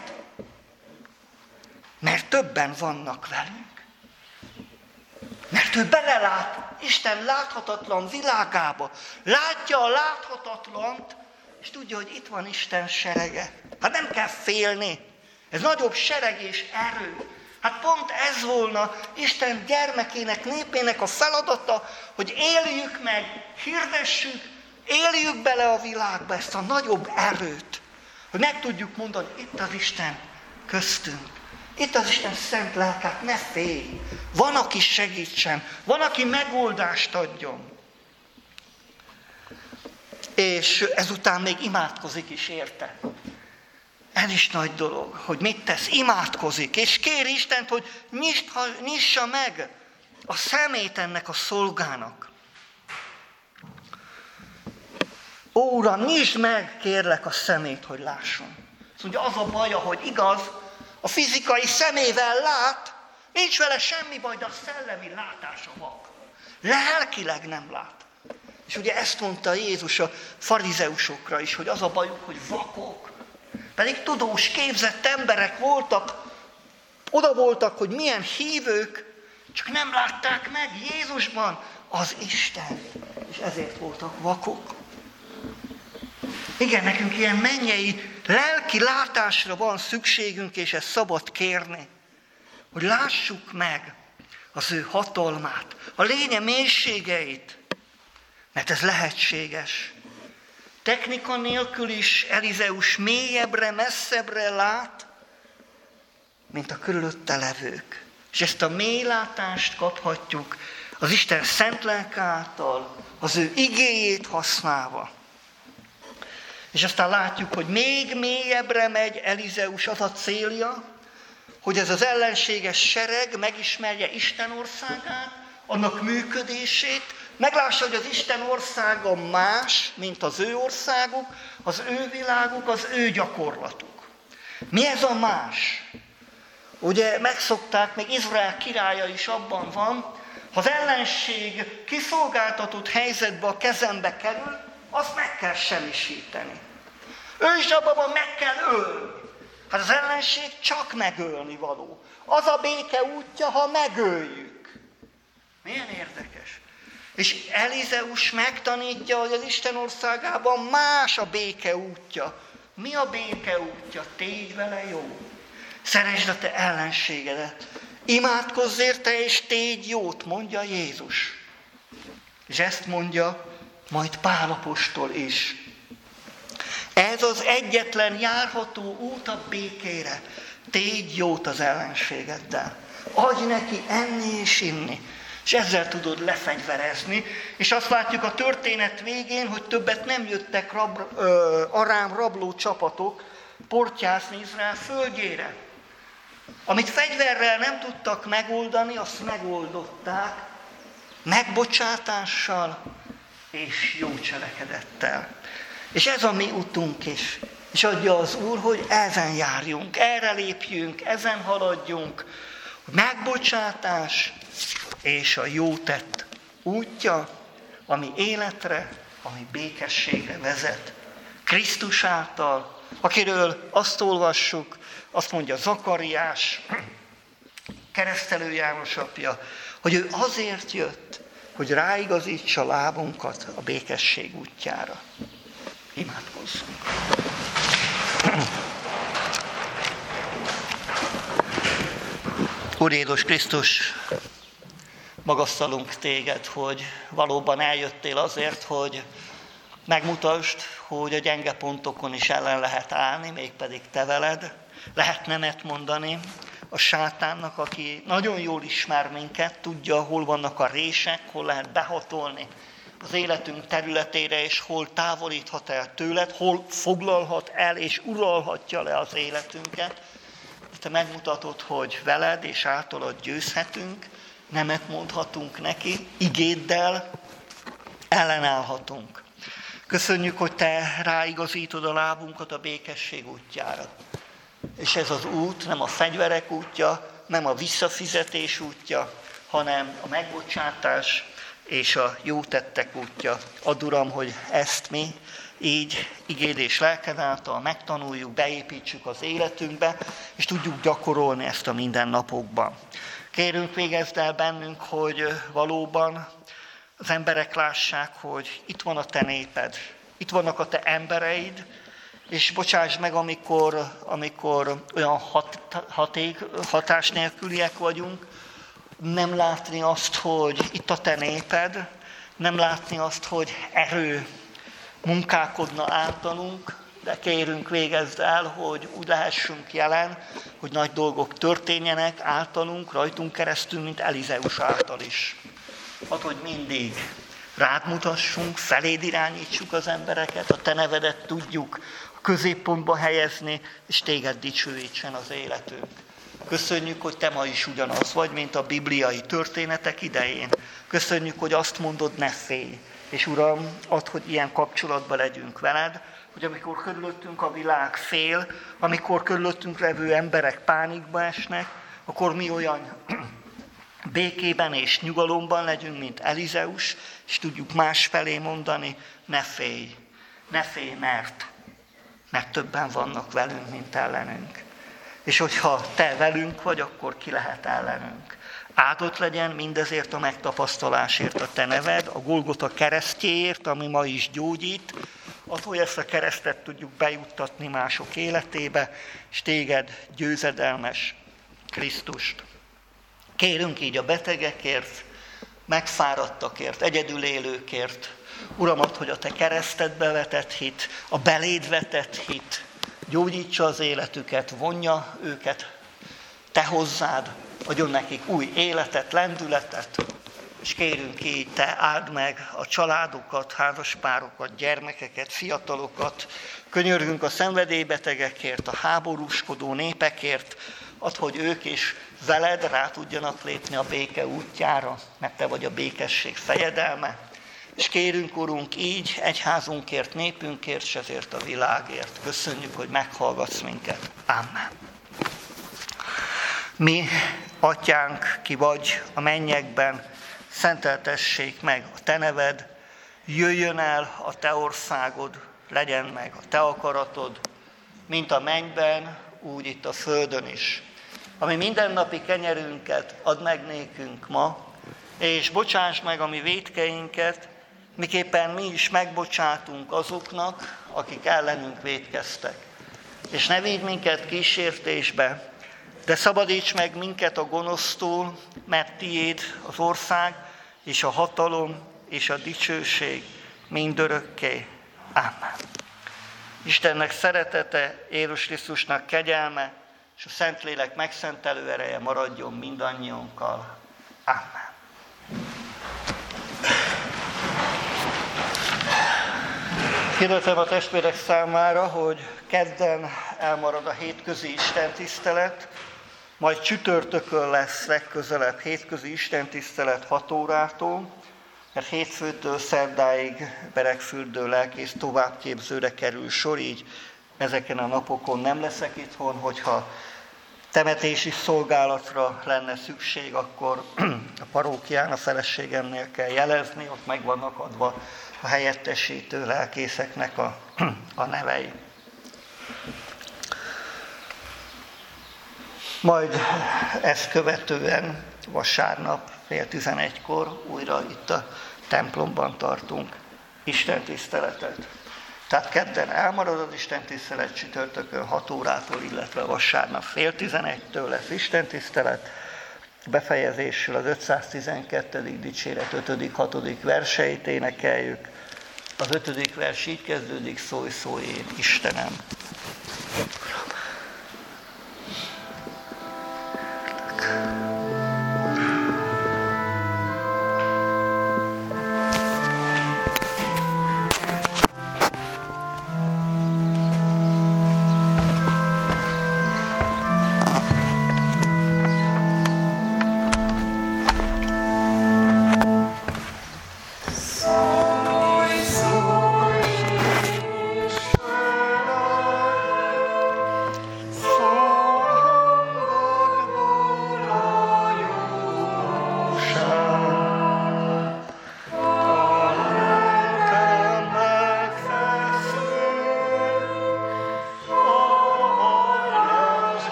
mert többen vannak velünk. Mert ő belelát Isten láthatatlan világába. Látja a láthatatlant, és tudja, hogy itt van Isten serege. Hát nem kell félni. Ez nagyobb sereg és erő. Hát pont ez volna Isten gyermekének, népének a feladata, hogy éljük meg, hirdessük, éljük bele a világba ezt a nagyobb erőt. Hogy meg tudjuk mondani, itt az Isten köztünk. Itt az Isten szent lelkát, ne félj. Van, aki segítsen, van, aki megoldást adjon. És ezután még imádkozik is érte. Ez is nagy dolog, hogy mit tesz, imádkozik, és kéri Istent, hogy nyissa meg a szemét ennek a szolgának. Ó, Uram, nyisd meg, kérlek, a szemét, hogy lásson. Azt mondja, az a baja, hogy igaz, a fizikai szemével lát, nincs vele semmi baj, de a szellemi látása vak. Lelkileg nem lát. És ugye ezt mondta Jézus a farizeusokra is, hogy az a bajuk, hogy vakok. Pedig tudós, képzett emberek voltak, oda voltak, hogy milyen hívők, csak nem látták meg Jézusban az Isten. És ezért voltak vakok. Igen, nekünk ilyen mennyei, lelki látásra van szükségünk, és ezt szabad kérni, hogy lássuk meg az ő hatalmát, a lénye mélységeit, mert ez lehetséges. Technika nélkül is Elizeus mélyebbre, messzebbre lát, mint a körülötte levők. És ezt a mélylátást kaphatjuk az Isten szent lelke által, az ő igéjét használva. És aztán látjuk, hogy még mélyebbre megy Elizeus, az a célja, hogy ez az ellenséges sereg megismerje Isten országát, annak működését, meglássa, hogy az Isten országa más, mint az ő országuk, az ő világuk, az ő gyakorlatuk. Mi ez a más? Ugye megszokták, még Izrael királya is abban van, ha az ellenség kiszolgáltatott helyzetbe a kezembe kerül, azt meg kell semmisíteni. Ő is abban van, meg kell ölni. Hát az ellenség csak megölni való. Az a béke útja, ha megöljük. Milyen érdekes. És Elizeus megtanítja, hogy az Isten országában más a béke útja. Mi a béke útja? Tégy vele jó. Szeresd a te ellenségedet. Imádkozz érte és tégy jót, mondja Jézus. És ezt mondja majd Pál apostol is. Ez az egyetlen járható út a békére. Tégy jót az ellenségeddel. Adj neki enni és inni. És ezzel tudod lefegyverezni. És azt látjuk a történet végén, hogy többet nem jöttek arám rabló csapatok portyászni Izrael földjére. Amit fegyverrel nem tudtak megoldani, azt megoldották megbocsátással és jó cselekedettel. És ez a mi utunk is. És adja az Úr, hogy ezen járjunk, erre lépjünk, ezen haladjunk. Megbocsátás és a jó tett útja, ami életre, ami békességre vezet. Krisztus által, akiről azt olvassuk, azt mondja Zakariás, Keresztelő János apja, hogy ő azért jött, hogy ráigazítsa lábunkat a békesség útjára. Imádkozzunk! Úr Jézus Krisztus, magasztalunk téged, hogy valóban eljöttél azért, hogy megmutasd, hogy a gyenge pontokon is ellen lehet állni, mégpedig te veled. Lehet nemet mondani a sátánnak, aki nagyon jól ismer minket, tudja, hol vannak a rések, hol lehet behatolni az életünk területére, és hol távolíthat el tőled, hol foglalhat el és uralhatja le az életünket. Te megmutatod, hogy veled és általad győzhetünk, nemet mondhatunk neki, igéddel ellenállhatunk. Köszönjük, hogy te ráigazítod a lábunkat a békesség útjára. És ez az út nem a fegyverek útja, nem a visszafizetés útja, hanem a megbocsátás és a jó tettek útja. Add, Uram, hogy ezt mi így igéd és lelked által megtanuljuk, beépítsük az életünkbe, és tudjuk gyakorolni ezt a mindennapokban. Kérünk, végezd el bennünk, hogy valóban az emberek lássák, hogy itt van a te néped, itt vannak a te embereid, és bocsáss meg, amikor olyan hatás nélküliek vagyunk, nem látni azt, hogy itt a te néped, nem látni azt, hogy erő munkálkodna általunk, de kérünk, végezd el, hogy úgy lehessünk jelen, hogy nagy dolgok történjenek általunk, rajtunk keresztül, mint Elizeus által is. Add, hogy mindig rád mutassunk, feléd irányítsuk az embereket, a te nevedet tudjuk a középpontba helyezni, és téged dicsőítsen az életünk. Köszönjük, hogy te ma is ugyanaz vagy, mint a bibliai történetek idején. Köszönjük, hogy azt mondod, ne félj. És Uram, add, hogy ilyen kapcsolatban legyünk veled, hogy amikor körülöttünk a világ fél, amikor körülöttünk levő emberek pánikba esnek, akkor mi olyan békében és nyugalomban legyünk, mint Elizeus, és tudjuk másfelé mondani, ne félj, mert többen vannak velünk, mint ellenünk. És hogyha te velünk vagy, akkor ki lehet ellenünk. Áldott legyen mindezért a megtapasztalásért a te neved, a Golgota keresztjéért, ami ma is gyógyít, az, hogy ezt a keresztet tudjuk bejuttatni mások életébe, és téged győzedelmes Krisztust. Kérünk így a betegekért, megfáradtakért, egyedül élőkért. Uram, add, hogy a te keresztedbe vetett hit, a beléd vetett hit gyógyítsa az életüket, vonja őket te hozzád, adjon nekik új életet, lendületet, és kérünk így, te áld meg a családokat, házaspárokat, gyermekeket, fiatalokat, könyörgünk a szenvedélybetegekért, a háborúskodó népekért, add, hogy ők is veled rá tudjanak lépni a béke útjára, mert te vagy a békesség fejedelme, és kérünk, Urunk, így egyházunkért, népünkért, és ezért a világért. Köszönjük, hogy meghallgatsz minket. Amen. Mi, Atyánk, ki vagy a mennyekben, szenteltessék meg a te neved, jöjjön el a te országod, legyen meg a te akaratod, mint a mennyben, úgy itt a földön is. Ami mindennapi kenyerünket add meg nékünk ma, és bocsáss meg a mi vétkeinket, miképpen mi is megbocsátunk azoknak, akik ellenünk vétkeztek. És ne vigy minket kísértésbe, de szabadíts meg minket a gonosztól, mert tiéd az ország, és a hatalom, és a dicsőség mindörökké. Amen. Istennek szeretete, Jézus Krisztusnak kegyelme, és a Szentlélek megszentelő ereje maradjon mindannyiunkkal. Amen. Hirdetem a testvérek számára, hogy kedden elmarad a hétközi istentisztelet, majd csütörtökön lesz legközelebb hétközi istentisztelet 6 órától, mert hétfőtől szerdáig Beregfürdő lelkész továbbképzőre kerül sor, így ezeken a napokon nem leszek itthon, hogyha temetési szolgálatra lenne szükség, akkor a parókián a feleségemnél kell jelezni, ott meg vannak adva a helyettesítő lelkészeknek a nevei. Majd ezt követően vasárnap fél 11-kor újra itt a templomban tartunk istentiszteletet. Tehát kedden elmarad az istentisztelet, csütörtökön 6 órától, illetve vasárnap fél 11-től lesz istentisztelet. befejezésül az 512. dicséret 5.-6. verseit énekeljük. Az 5. vers így kezdődik: szólj, szólj én, Istenem. Szólj